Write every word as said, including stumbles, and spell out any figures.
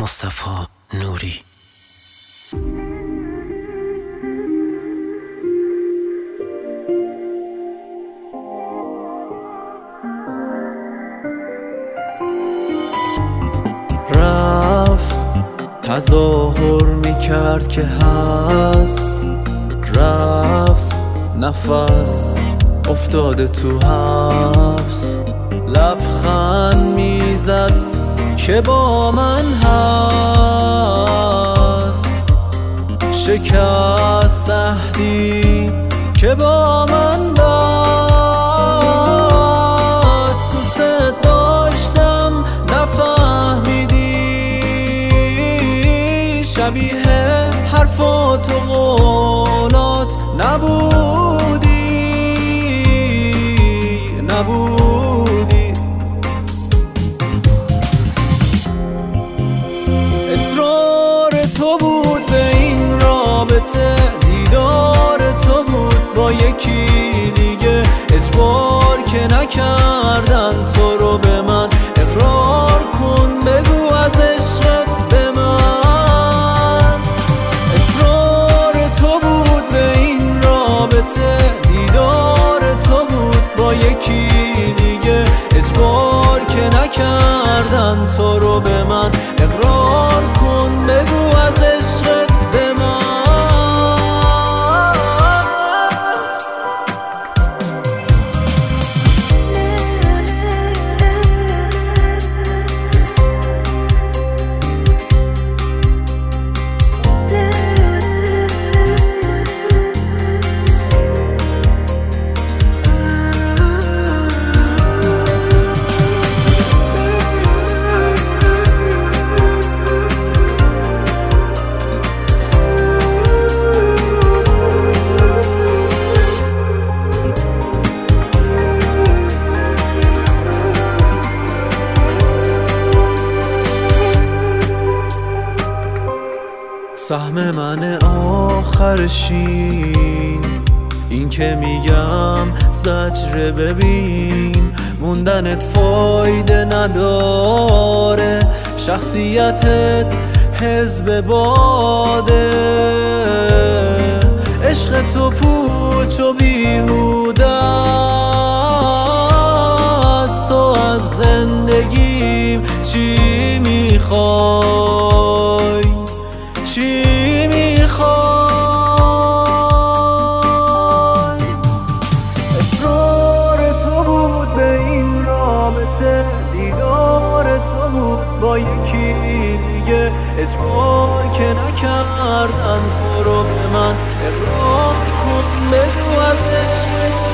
مصطفی نوری. رفت تظاهر میکرد که هست، رفت نفس افتاده تو حبس، لبخند میزد که با من هست، شکست عهدی که با من بست. دوست داشتم نفهمیدی، شبیه حرفات و قولات نبودی نبودی اصرار تو بود به این رابطه، دیدار تو بود با یکی دیگه، اجبار که نکردن تو رو به من، اقرار کن بگو از عشقت به من. اصرار تو بود به این رابطه، دیدار تو بود با یکی دیگه، اجبار که نکردن تو رو به من، اقرار کن بگو از عشقت به من. سهم من آخر شین، این که میگم زجر ببین، موندنت فایده نداره، شخصیتت حزب باده، عشق تو پوچ و بیهوده است. تو از زندگیم چی میخوای؟ چی میخوای؟ اصرار تو بود به این رابطه، دیدار تو بود با یکی دیگه، اجبار که نکردن تو رو به من، اقرار کن بگو از